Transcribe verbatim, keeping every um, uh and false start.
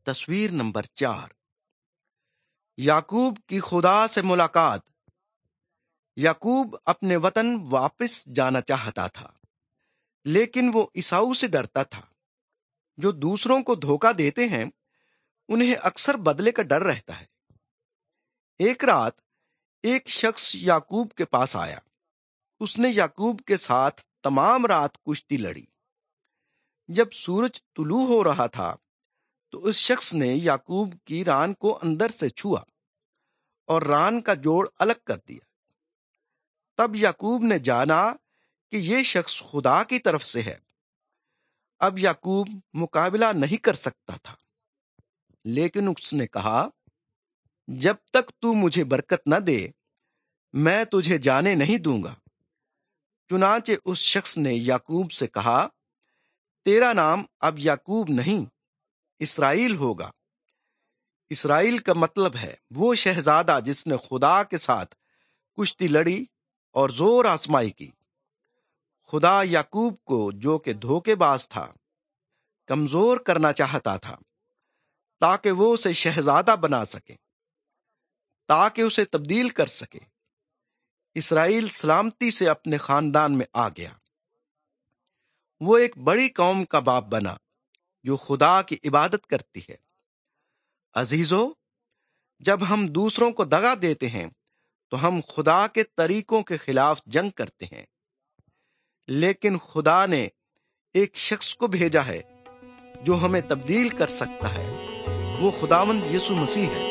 تصویر نمبر چار، یعقوب کی خدا سے ملاقات۔ یعقوب اپنے وطن واپس جانا چاہتا تھا، لیکن وہ عیساؤ سے ڈرتا تھا۔ جو دوسروں کو دھوکہ دیتے ہیں انہیں اکثر بدلے کا ڈر رہتا ہے۔ ایک رات ایک شخص یعقوب کے پاس آیا۔ اس نے یعقوب کے ساتھ تمام رات کشتی لڑی۔ جب سورج طلوع ہو رہا تھا تو اس شخص نے یعقوب کی ران کو اندر سے چھوا اور ران کا جوڑ الگ کر دیا۔ تب یعقوب نے جانا کہ یہ شخص خدا کی طرف سے ہے۔ اب یعقوب مقابلہ نہیں کر سکتا تھا، لیکن اس نے کہا، جب تک تو مجھے برکت نہ دے میں تجھے جانے نہیں دوں گا۔ چنانچہ اس شخص نے یعقوب سے کہا، تیرا نام اب یعقوب نہیں اسرائیل ہوگا۔ اسرائیل کا مطلب ہے وہ شہزادہ جس نے خدا کے ساتھ کشتی لڑی اور زور آزمائی کی۔ خدا یعقوب کو، جو کہ دھوکے باز تھا، کمزور کرنا چاہتا تھا تاکہ وہ اسے شہزادہ بنا سکے، تاکہ اسے تبدیل کر سکے۔ اسرائیل سلامتی سے اپنے خاندان میں آ گیا۔ وہ ایک بڑی قوم کا باپ بنا جو خدا کی عبادت کرتی ہے۔ عزیزو، جب ہم دوسروں کو دغا دیتے ہیں تو ہم خدا کے طریقوں کے خلاف جنگ کرتے ہیں، لیکن خدا نے ایک شخص کو بھیجا ہے جو ہمیں تبدیل کر سکتا ہے۔ وہ خداوند یسوع مسیح ہے۔